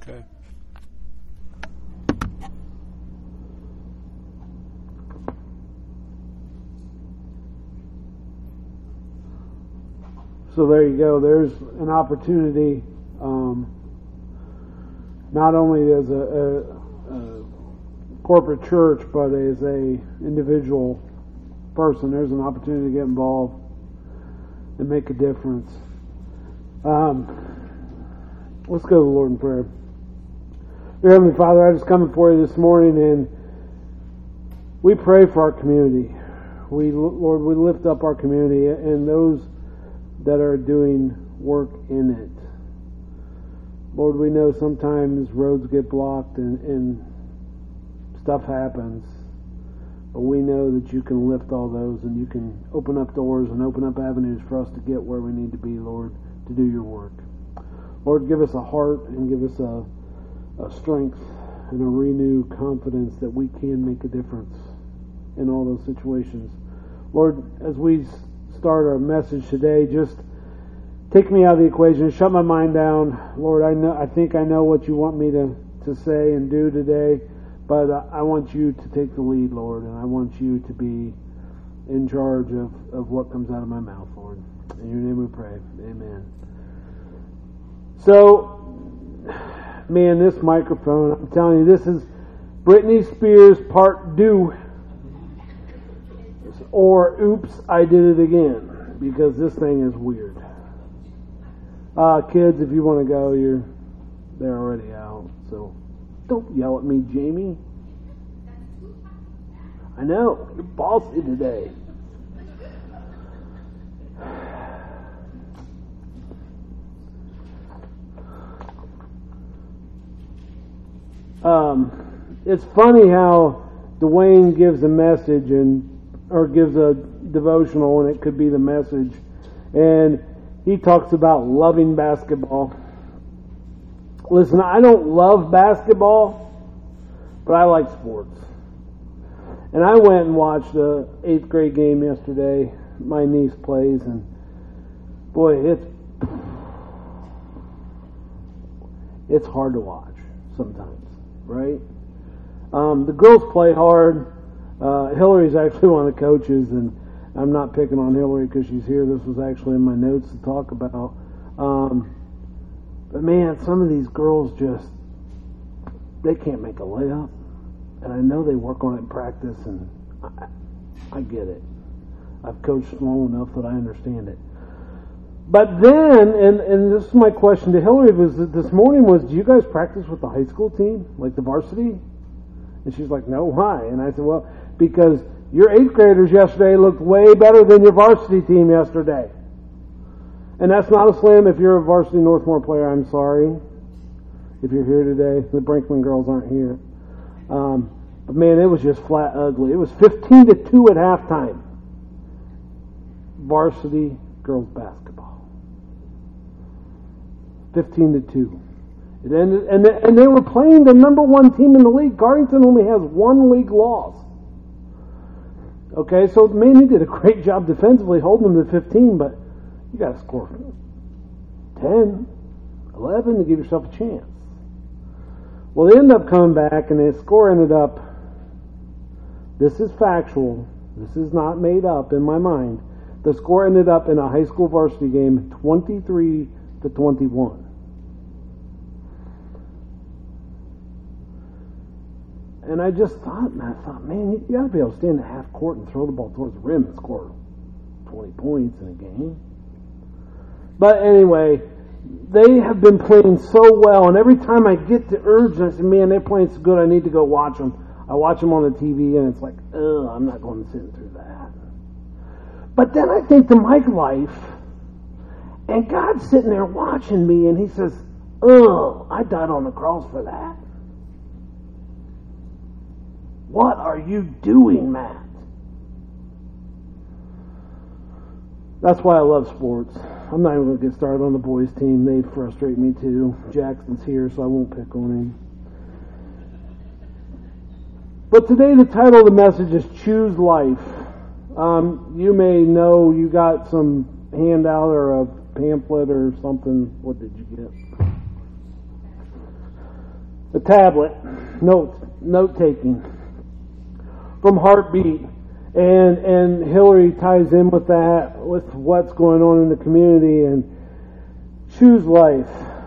Okay. So there you go. There's an opportunity, not only as a corporate church, but as a individual person. There's an opportunity to get involved and make a difference. Let's go to the Lord in prayer. Dear Heavenly Father, I just come before you this morning, and we pray for our community. Lord, we lift up our community and those that are doing work in it. Lord, we know sometimes roads get blocked and stuff happens, but we know that you can lift all those and you can open up doors and open up avenues for us to get where we need to be, Lord, to do your work. Lord, give us a heart and give us a strength and a renewed confidence that we can make a difference in all those situations. Lord, as we start our message today, just take me out of the equation, shut my mind down. Lord, I think I know what you want me to say and do today, but I want you to take the lead, Lord, and I want you to be in charge of what comes out of my mouth, Lord. In your name we pray. Amen. So, man, this microphone, I'm telling you, this is Britney Spears Part 2. Or, oops, I did it again. Because this thing is weird. Kids, if you want to go, they're already out. So, don't yell at me, Jamie. I know, you're bossy today. It's funny how Dwayne gives a message or gives a devotional, and it could be the message, and he talks about loving basketball. Listen, I don't love basketball, but I like sports. And I went and watched the 8th grade game yesterday. My niece plays, and boy, it's hard to watch sometimes, right? The girls play hard. Hillary's actually one of the coaches, and I'm not picking on Hillary because she's here. This was actually in my notes to talk about. But man, some of these girls they can't make a layup. And I know they work on it in practice, and I get it. I've coached long enough that I understand it. But then, and this is my question to Hillary, this morning was, do you guys practice with the high school team, like the varsity? And she's like, no, why? And I said, well, because your 8th graders yesterday looked way better than your varsity team yesterday. And that's not a slam. If you're a varsity Northmore player, I'm sorry. If you're here today, the Brinkman girls aren't here. But man, it was just flat ugly. It was 15-2 at halftime. Varsity girls basketball. 15-2. It ended, and they were playing the number 1 team in the league. Gartington only has 1 league loss. Okay, so man, he did a great job defensively holding them to 15, but you got to score 10, 11 to give yourself a chance. Well, they ended up coming back, and the score ended up, this is factual, this is not made up in my mind, the score ended up in a high school varsity game 23-21. And I just thought, man, you got to be able to stand at half court and throw the ball towards the rim and score 20 points in a game. But anyway, they have been playing so well, and every time I get the urge, and I say, man, they're playing so good, I need to go watch them. I watch them on the TV, and it's like, I'm not going to sit through that. But then I think to my life, and God's sitting there watching me, and He says, I died on the cross for that. What are you doing, Matt? That's why I love sports. I'm not even going to get started on the boys' team. They frustrate me too. Jackson's here, so I won't pick on him. But today the title of the message is Choose Life. You may know you got some handout or a pamphlet or something. What did you get? a tablet, note taking from Heartbeat, and Hillary ties in with that, with what's going on in the community, and Choose Life.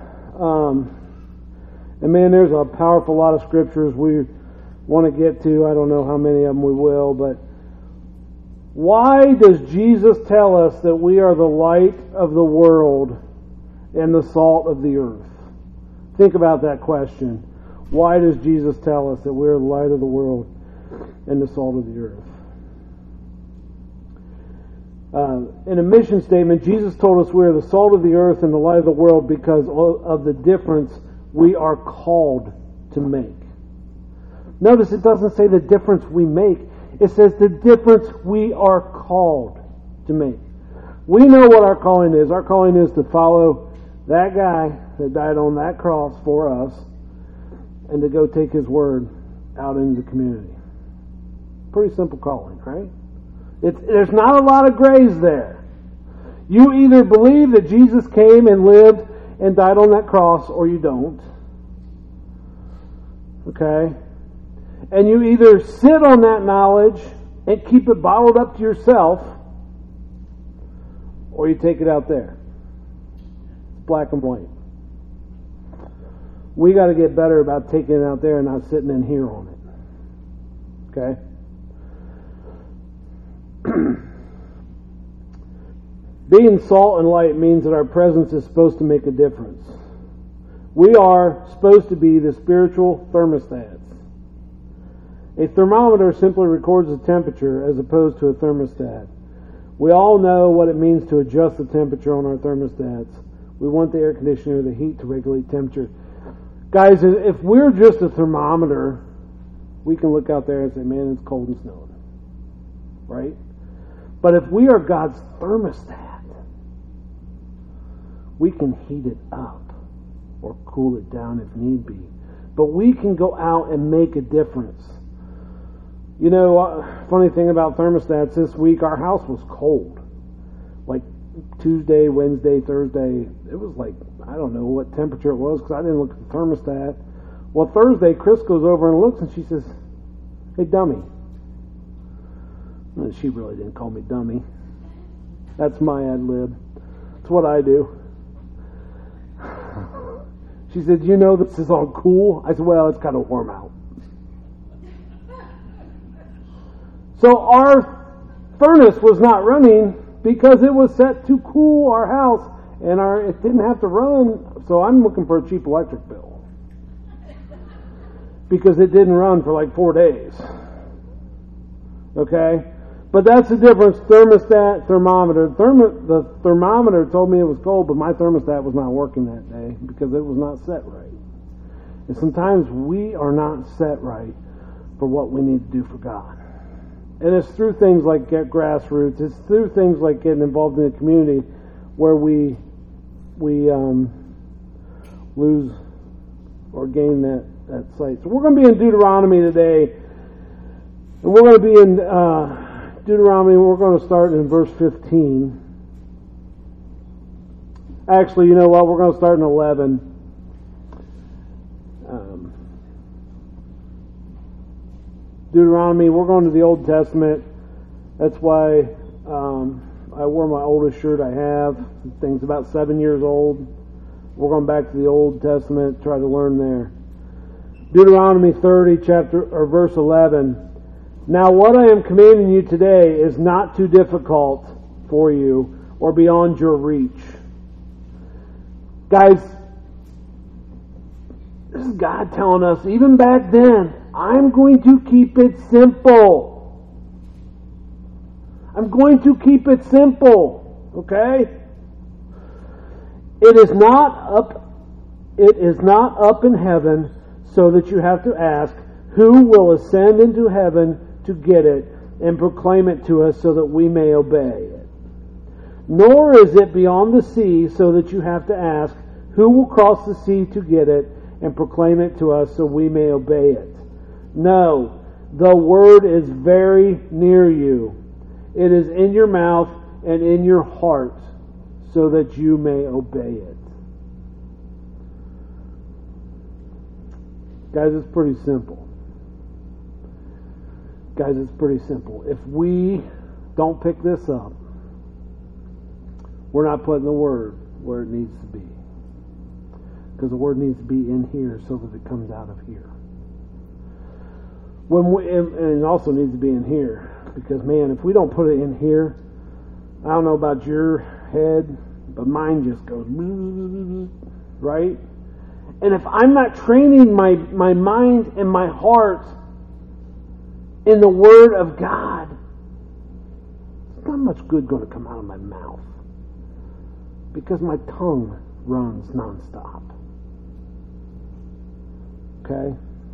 And man, there's a powerful lot of scriptures we want to get to. I don't know how many of them we will, but why does Jesus tell us that we are the light of the world and the salt of the earth? Think about that question. Why does Jesus tell us that we are the light of the world and the salt of the earth? In a mission statement, Jesus told us we are the salt of the earth and the light of the world because of the difference we are called to make. Notice it doesn't say the difference we make. It says the difference we are called to make. We know what our calling is. Our calling is to follow that guy that died on that cross for us and to go take his word out into the community. Pretty simple calling, right? There's not a lot of grays there. You either believe that Jesus came and lived and died on that cross, or you don't. Okay? And you either sit on that knowledge and keep it bottled up to yourself, or you take it out there. It's black and white. We got to get better about taking it out there and not sitting in here on it. Okay? Being salt and light means that our presence is supposed to make a difference. We are supposed to be the spiritual thermostats. A thermometer simply records the temperature as opposed to a thermostat. We all know what it means to adjust the temperature on our thermostats. We want the air conditioner or the heat to regulate temperature. Guys, if we're just a thermometer, we can look out there and say, man, it's cold and snowing. Right? But if we are God's thermostat, we can heat it up or cool it down if need be. But we can go out and make a difference. You know, funny thing about thermostats, this week our house was cold. Like Tuesday, Wednesday, Thursday, it was like, I don't know what temperature it was because I didn't look at the thermostat. Well, Thursday, Chris goes over and looks and she says, hey, dummy. And she really didn't call me dummy. That's my ad lib. That's what I do. She said, you know this is all cool? I said, well, it's kind of warm out. So our furnace was not running because it was set to cool our house, and it didn't have to run, so I'm looking for a cheap electric bill. Because it didn't run for like 4 days. Okay? But that's the difference, thermostat, thermometer. The thermometer told me it was cold, but my thermostat was not working that day because it was not set right. And sometimes we are not set right for what we need to do for God. And it's through things like grassroots. It's through things like getting involved in the community where we lose or gain that sight. So we're going to be in Deuteronomy today. And we're going to be in Deuteronomy. We're going to start in verse 15. Actually, you know what? We're going to start in 11. Deuteronomy, we're going to the Old Testament. That's why I wore my oldest shirt I have. The thing's about 7 years old. We're going back to the Old Testament, try to learn there. Deuteronomy 30, verse 11. Now what I am commanding you today is not too difficult for you or beyond your reach. Guys, this is God telling us, even back then, I'm going to keep it simple. I'm going to keep it simple. Okay? It is not up in heaven so that you have to ask, who will ascend into heaven to get it and proclaim it to us so that we may obey it? Nor is it beyond the sea so that you have to ask, who will cross the sea to get it and proclaim it to us so we may obey it? No, the word is very near you. It is in your mouth and in your heart so that you may obey it. Guys, it's pretty simple. Guys, it's pretty simple. If we don't pick this up, we're not putting the Word where it needs to be. Because the Word needs to be in here so that it comes out of here. And it also needs to be in here. Because, man, if we don't put it in here, I don't know about your head, but mine just goes, right? And if I'm not training my mind and my heart in the Word of God, there's not much good going to come out of my mouth. Because my tongue runs nonstop. Okay?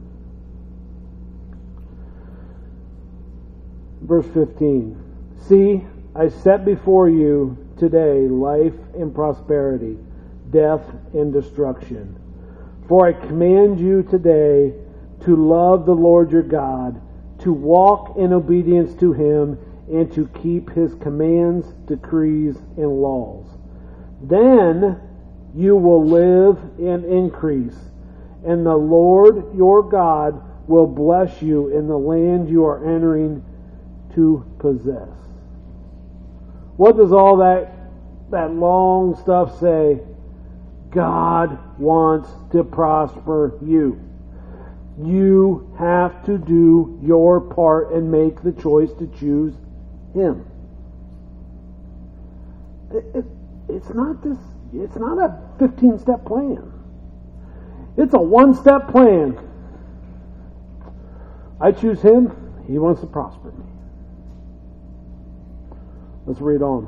Verse 15. See, I set before you today life and prosperity, death and destruction. For I command you today to love the Lord your God, to walk in obedience to Him, and to keep His commands, decrees, and laws. Then you will live and increase, and the Lord your God will bless you in the land you are entering to possess. What does all that long stuff say? God wants to prosper you. You have to do your part and make the choice to choose Him. It's not a 15-step plan. It's a one-step plan. I choose Him. He wants to prosper me. Let's read on.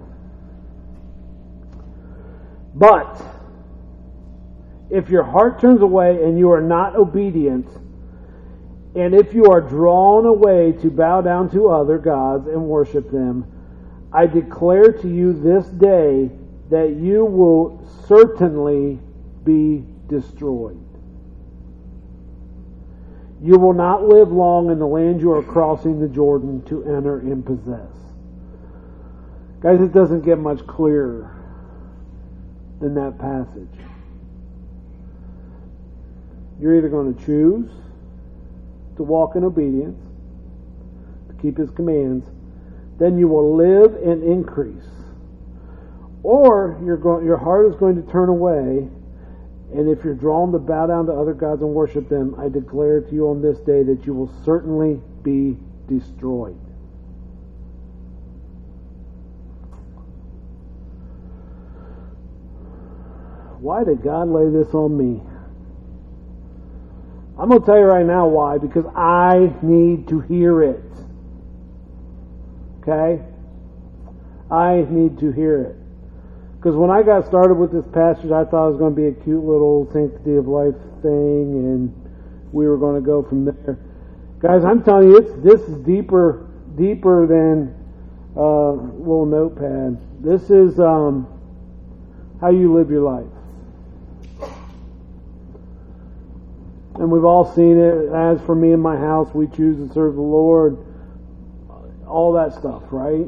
But if your heart turns away and you are not obedient, and if you are drawn away to bow down to other gods and worship them, I declare to you this day that you will certainly be destroyed. You will not live long in the land you are crossing the Jordan to enter and possess. Guys, it doesn't get much clearer than that passage. You're either going to choose to walk in obedience, to keep His commands, then you will live and increase. Or your heart is going to turn away, and if you're drawn to bow down to other gods and worship them, I declare to you on this day that you will certainly be destroyed. Why did God lay this on me? I'm going to tell you right now why. Because I need to hear it. Okay? I need to hear it. Because when I got started with this passage, I thought it was going to be a cute little sanctity of life thing, and we were going to go from there. Guys, I'm telling you, this is deeper than a little notepad. This is how you live your life. And we've all seen it. As for me and my house, we choose to serve the Lord. All that stuff, right?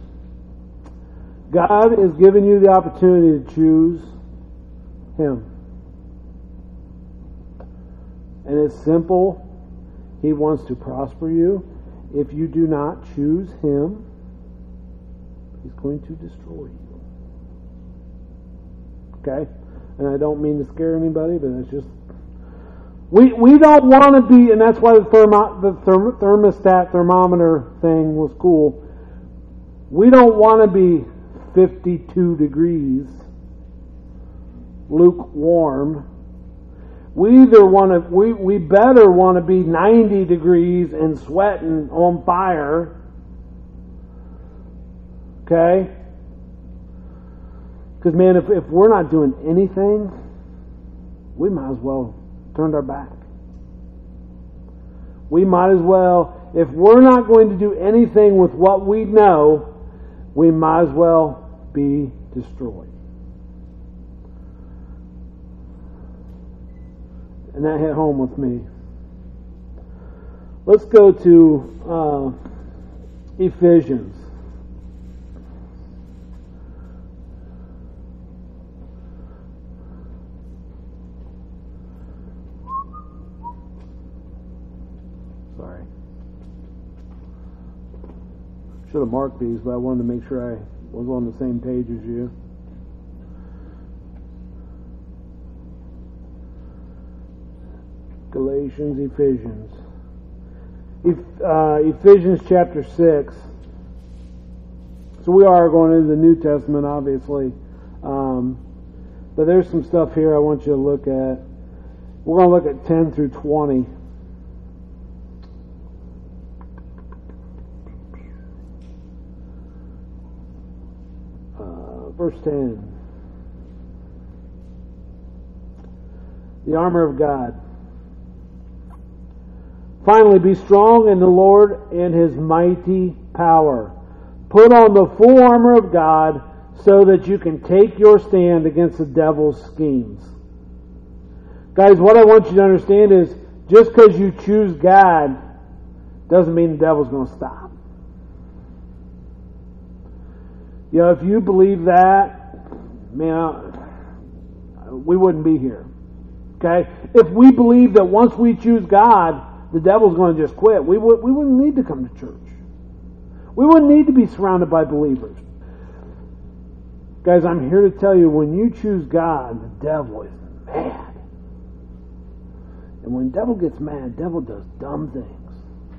God is giving you the opportunity to choose Him. And it's simple. He wants to prosper you. If you do not choose Him, He's going to destroy you. Okay? And I don't mean to scare anybody, but it's just... We don't want to be, and that's why the thermostat, thermometer thing was cool. We don't want to be 52 degrees, lukewarm. We better want to be 90 degrees and sweating on fire. Okay? Because, man, if we're not doing anything, we might as well turned our back. We might as well, if we're not going to do anything with what we know, we might as well be destroyed. And that hit home with me. Let's go to Ephesians. Should have marked these, but I wanted to make sure I was on the same page as you. Galatians, Ephesians. Ephesians chapter 6. So we are going into the New Testament, obviously. But there's some stuff here I want you to look at. We're going to look at 10 through 20. Verse 10. The armor of God. Finally, be strong in the Lord and His mighty power. Put on the full armor of God so that you can take your stand against the devil's schemes. Guys, what I want you to understand is just because you choose God doesn't mean the devil's going to stop. You know, if you believe that, man, we wouldn't be here. Okay? If we believe that once we choose God, the devil's going to just quit, we wouldn't need to come to church. We wouldn't need to be surrounded by believers. Guys, I'm here to tell you, when you choose God, the devil is mad. And when the devil gets mad, the devil does dumb things.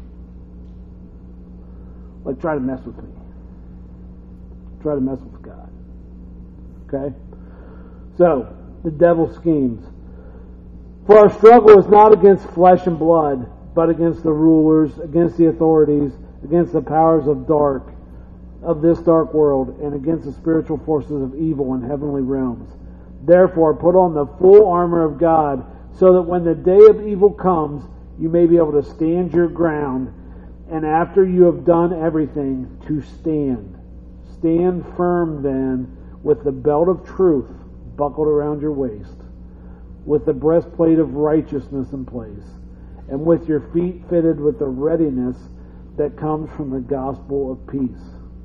Like try to mess with me. Try to mess with God. Okay? So, the devil schemes. For our struggle is not against flesh and blood, but against the rulers, against the authorities, against the powers of this dark world, and against the spiritual forces of evil in heavenly realms. Therefore, put on the full armor of God, so that when the day of evil comes, you may be able to stand your ground, and after you have done everything, to stand. Stand firm then, with the belt of truth buckled around your waist, with the breastplate of righteousness in place, and with your feet fitted with the readiness that comes from the gospel of peace.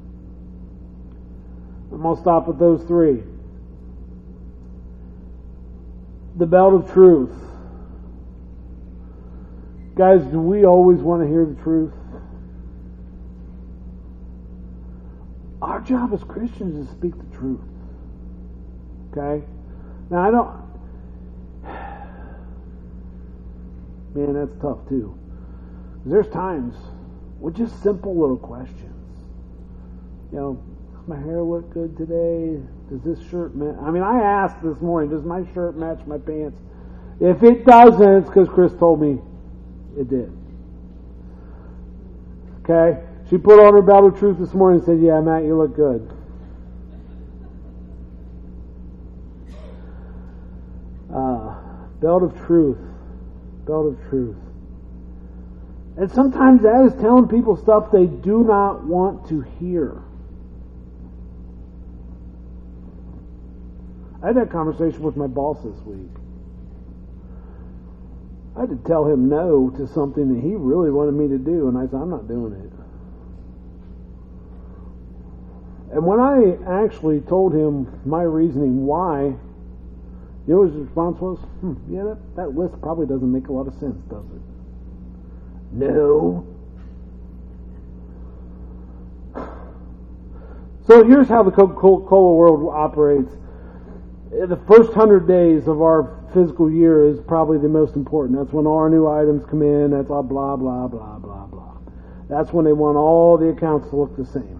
I'm going to stop with those three. The belt of truth. Guys, do we always want to hear the truth? Our job as Christians is to speak the truth. Okay? Now, man, that's tough too. There's times with just simple little questions. You know, does my hair look good today? Does this shirt match? I mean, I asked this morning, does my shirt match my pants? If it doesn't, it's because Chris told me it did. Okay? She put on her belt of truth this morning and said, yeah, Matt, you look good. Belt of truth. Belt of truth. And sometimes that is telling people stuff they do not want to hear. I had that conversation with my boss this week. I had to tell him no to something that he really wanted me to do, and I said, I'm not doing it. And when I actually told him my reasoning why, you know what his response was? Yeah, that list probably doesn't make a lot of sense, does it? No. So here's how the Coca-Cola world operates. The first 100 days of our fiscal year is probably the most important. That's when all our new items come in. That's all blah, blah, blah, blah, blah. That's when they want all the accounts to look the same.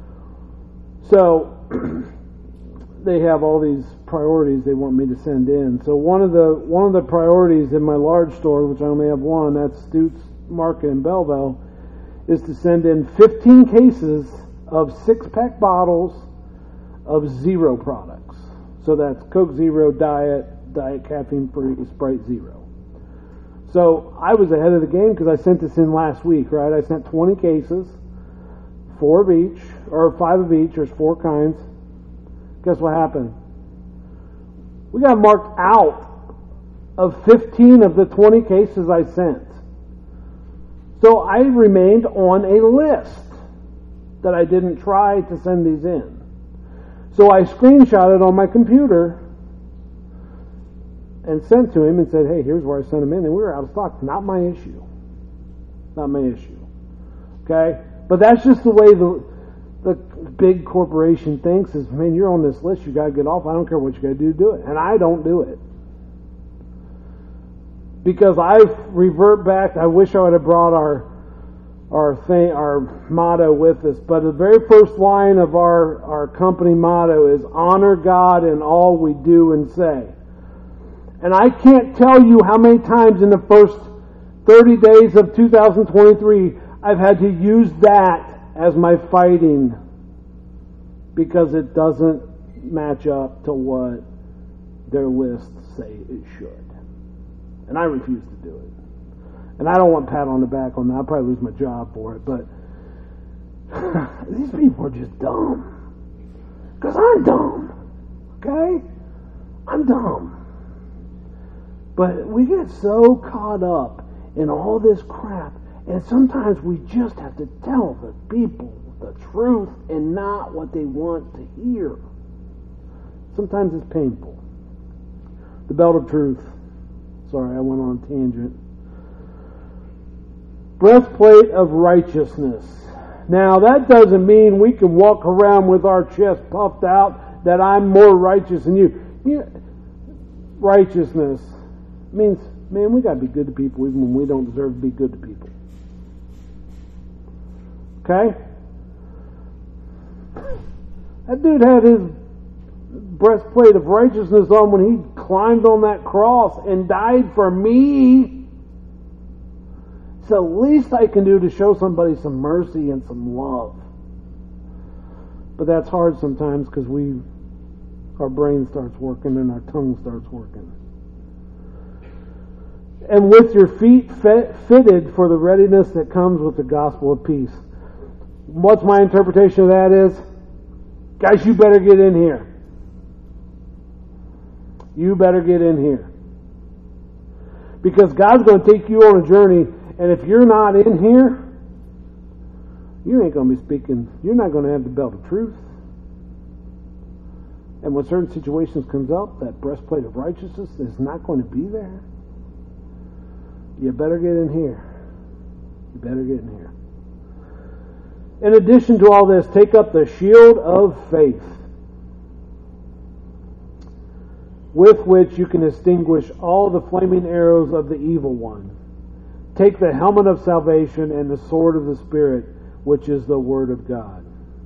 So they have all these priorities they want me to send in. So one of the priorities in my large store, which I only have one, that's Stutes Market in Belleville, is to send in 15 cases of 6-pack bottles of Zero products. So that's Coke Zero, Diet Caffeine Free, Sprite Zero. So I was ahead of the game because I sent this in last week, right? I sent 20 cases, 4 of each, or 5 of each. There's 4 kinds. Guess what happened? We got marked out of 15 of the 20 cases I sent. So I remained on a list that I didn't try to send these in. So I screenshotted on my computer and sent to him and said, hey, here's where I sent them in, and we were out of stock. Not my issue. Not my issue. Okay? But that's just the way the big corporation thinks is, man, you're on this list, you got to get off. I don't care what you got to do it. And I don't do it. Because I revert back, I wish I would have brought our motto with us. But the very first line of our company motto is honor God in all we do and say. And I can't tell you how many times in the first 30 days of 2023 I've had to use that as my fighting because it doesn't match up to what their lists say it should. And I refuse to do it. And I don't want pat on the back on that. I'll probably lose my job for it. But these people are just dumb. Because I'm dumb. Okay? I'm dumb. But we get so caught up in all this crap. And sometimes we just have to tell the people the truth and not what they want to hear. Sometimes it's painful. The belt of truth. Sorry, I went on a tangent. Breastplate of righteousness. Now, that doesn't mean we can walk around with our chest puffed out that I'm more righteous than you. Righteousness means, man, we got to be good to people even when we don't deserve to be good to people. Okay? That dude had his breastplate of righteousness on when he climbed on that cross and died for me. It's the least I can do to show somebody some mercy and some love. But that's hard sometimes because our brain starts working and our tongue starts working. And with your feet fitted for the readiness that comes with the gospel of peace. What's my interpretation of that is? Guys, you better get in here. You better get in here. Because God's going to take you on a journey, and if you're not in here, you ain't going to be speaking. You're not going to have the belt of truth. And when certain situations comes up, that breastplate of righteousness is not going to be there. You better get in here. You better get in here. In addition to all this, take up the shield of faith, with which you can extinguish all the flaming arrows of the evil one. Take the helmet of salvation and the sword of the Spirit, which is the Word of God.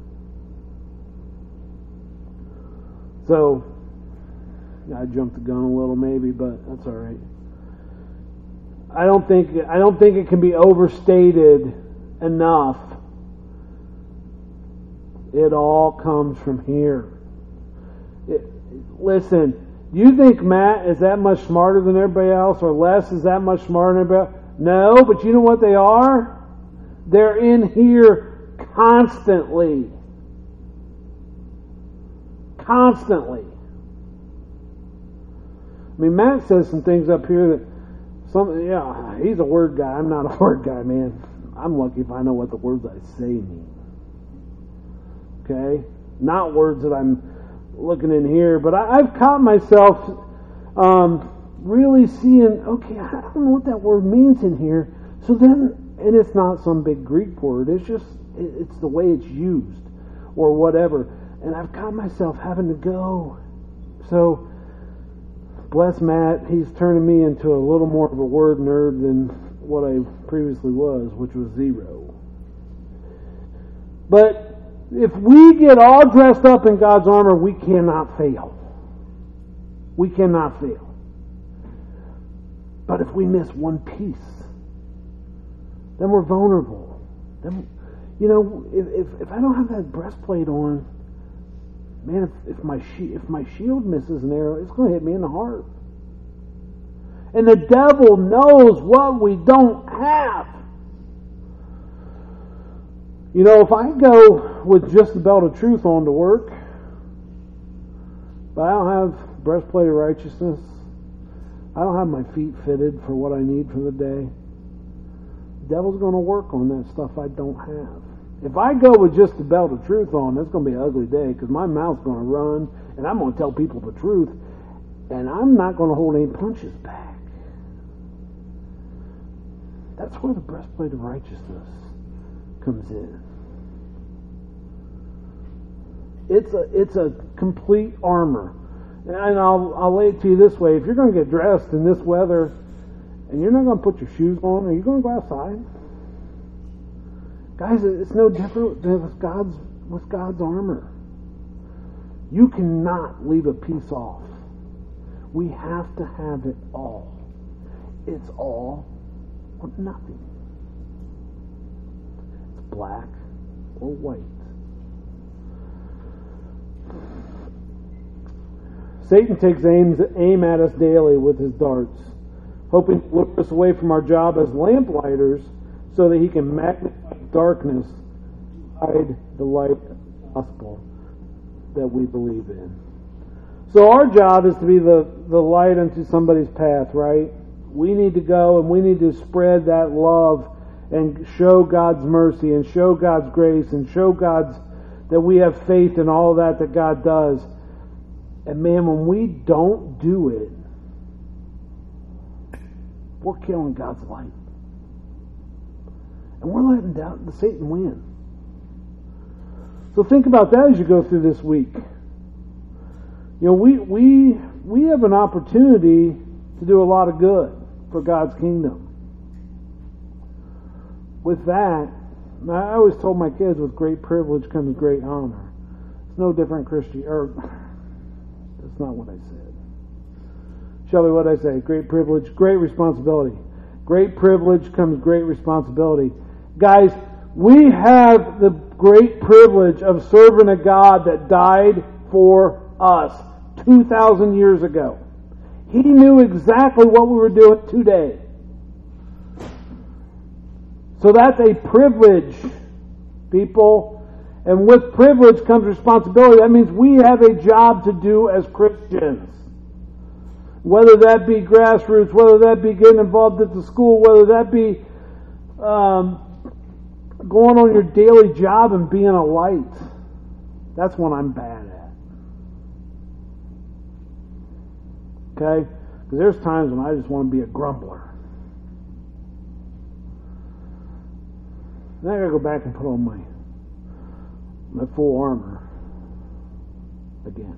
So, I jumped the gun a little maybe, but that's all right. I don't think it can be overstated enough. It all comes from here. Listen, do you think Matt is that much smarter than everybody else, or Les is that much smarter than everybody else? No, but you know what they are? They're in here constantly. Constantly. I mean, Matt says some things up here that he's a word guy. I'm not a word guy, man. I'm lucky if I know what the words I say mean. Okay? Not words that I'm looking in here, but I've caught myself really seeing, okay, I don't know what that word means in here. So then, and it's not some big Greek word, it's just, it's the way it's used or whatever. And I've caught myself having to go. So, bless Matt, he's turning me into a little more of a word nerd than what I previously was, which was zero. But if we get all dressed up in God's armor, we cannot fail. We cannot fail. But if we miss one piece, then we're vulnerable. Then, if I don't have that breastplate on, man, if my shield misses an arrow, it's going to hit me in the heart. And the devil knows what we don't have. If I go with just the belt of truth on to work, but I don't have breastplate of righteousness, I don't have my feet fitted for what I need for the day, the devil's going to work on that stuff I don't have. If I go with just the belt of truth on, it's going to be an ugly day because my mouth's going to run and I'm going to tell people the truth and I'm not going to hold any punches back. That's where the breastplate of righteousness comes in. It's a complete armor. And I'll lay it to you this way. If you're going to get dressed in this weather and you're not going to put your shoes on, are you going to go outside? Guys, it's no different than with God's armor. You cannot leave a piece off. We have to have it all. It's all or nothing. It's black or white. Satan takes aim at us daily with his darts, hoping to lure us away from our job as lamplighters so that he can magnify darkness to hide the light of the gospel that we believe in. So our job is to be the light unto somebody's path, right? We need to go and we need to spread that love and show God's mercy and show God's grace and show that we have faith in all that God does. And man, when we don't do it, we're killing God's light. And we're letting Satan win. So think about that as you go through this week. You know, we have an opportunity to do a lot of good for God's kingdom. With that, I always told my kids, with great privilege comes great honor. It's no different that's not what I said. Shelby, what did I say? Great privilege, great responsibility. Great privilege comes great responsibility. Guys, we have the great privilege of serving a God that died for us 2,000 years ago. He knew exactly what we were doing today. So that's a privilege, people. And with privilege comes responsibility. That means we have a job to do as Christians. Whether that be grassroots, whether that be getting involved at the school, whether that be going on your daily job and being a light. That's what I'm bad at. Okay? Because there's times when I just want to be a grumbler. Then I gotta go back and put on my full armor again.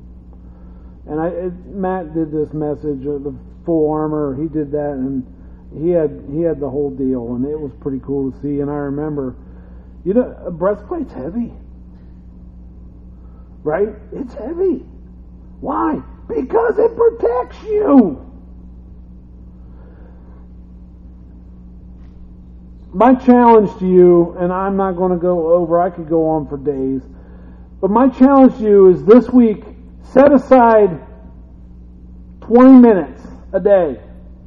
And Matt did this message of the full armor. He did that, and he had the whole deal, and it was pretty cool to see. And I remember, a breastplate's heavy, right? It's heavy. Why? Because it protects you. My challenge to you, and I'm not going to go over, I could go on for days, but my challenge to you is this week, set aside 20 minutes a day.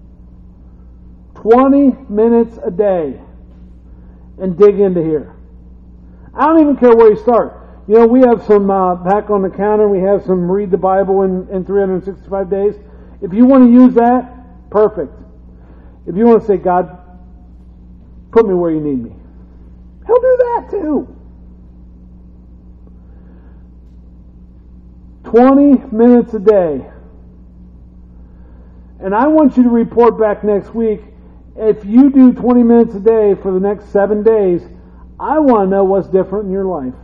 20 minutes a day. And dig into here. I don't even care where you start. We have some back on the counter, we have some read the Bible in 365 days. If you want to use that, perfect. If you want to say, God, put me where you need me, He'll do that too. 20 minutes a day. And I want you to report back next week. If you do 20 minutes a day for the next 7 days, I want to know what's different in your life.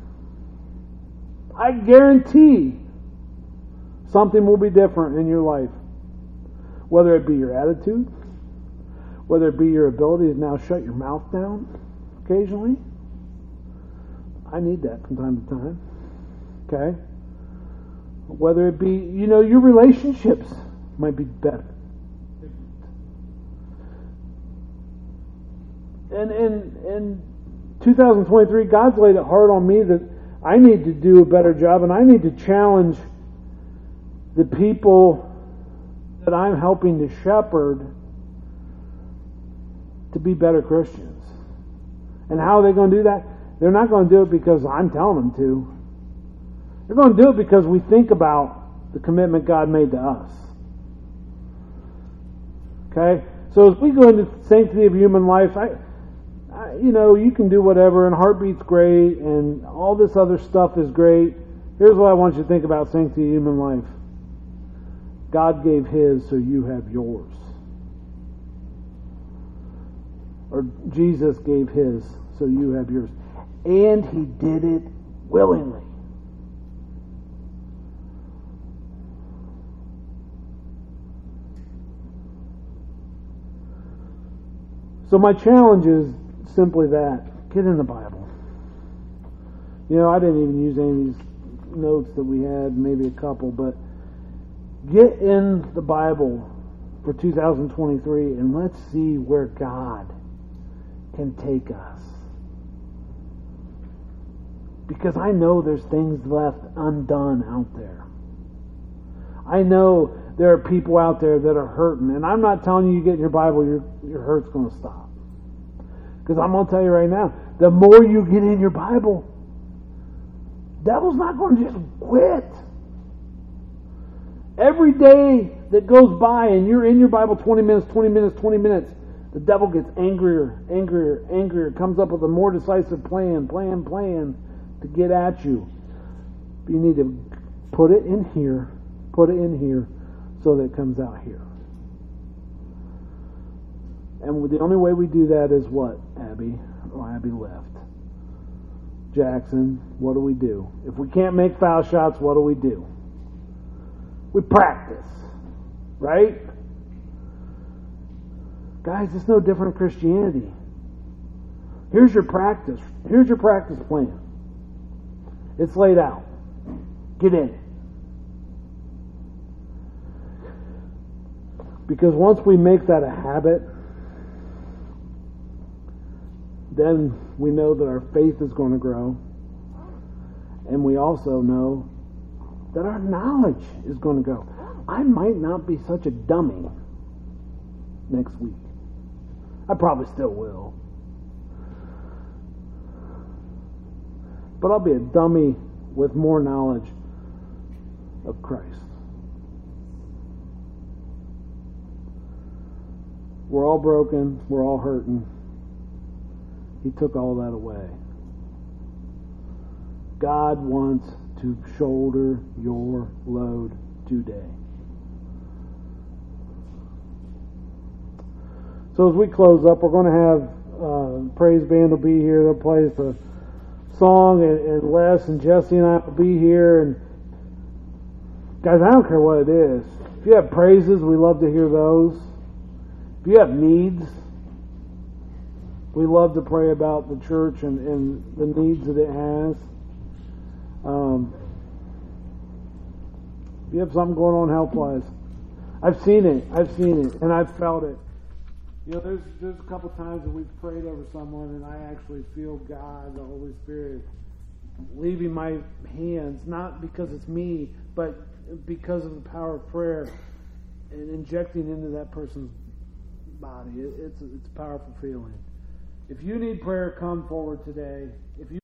I guarantee something will be different in your life. Whether it be your attitude, whether it be your ability to now shut your mouth down occasionally. I need that from time to time. Okay? Whether it be, your relationships might be better. And in 2023, God's laid it hard on me that I need to do a better job, and I need to challenge the people that I'm helping to shepherd to be better Christians. And how are they going to do that? They're not going to do it because I'm telling them to. They're going to do it because we think about the commitment God made to us. Okay? So as we go into sanctity of human life, you can do whatever, and Heartbeat's great, and all this other stuff is great. Here's what I want you to think about sanctity of human life. God gave His, so you have yours. Or Jesus gave His, so you have yours. And He did it willingly. So my challenge is simply that. Get in the Bible. I didn't even use any of these notes that we had, maybe a couple, but get in the Bible for 2023 and let's see where God can take us. Because I know there's things left undone out there. I know there are people out there that are hurting. And I'm not telling you get in your Bible, your hurt's going to stop. Because I'm going to tell you right now, the more you get in your Bible, devil's not going to just quit. Every day that goes by and you're in your Bible 20 minutes, the devil gets angrier, comes up with a more decisive plan to get at you. But you need to put it in here, so that it comes out here. And the only way we do that is what, Abby? Oh, Abby left. Jackson, what do? If we can't make foul shots, what do? We practice. Right? Guys, it's no different in Christianity. Here's your practice. Here's your practice plan. It's laid out. Get in it. Because once we make that a habit, then we know that our faith is going to grow. And we also know that our knowledge is going to grow. I might not be such a dummy next week. I probably still will. But I'll be a dummy with more knowledge of Christ. We're all broken. We're all hurting. He took all that away. God wants to shoulder your load today. So as we close up, we're going to have praise band will be here. They'll play us a song, and Les and Jesse and I will be here. And guys, I don't care what it is. If you have praises, we love to hear those. If you have needs, we love to pray about the church and the needs that it has. If you have something going on health-wise, I've seen it, and I've felt it. There's a couple times that we've prayed over someone, and I actually feel God, the Holy Spirit, leaving my hands, not because it's me, but because of the power of prayer, and injecting into that person's body. It's a powerful feeling. If you need prayer, come forward today. If you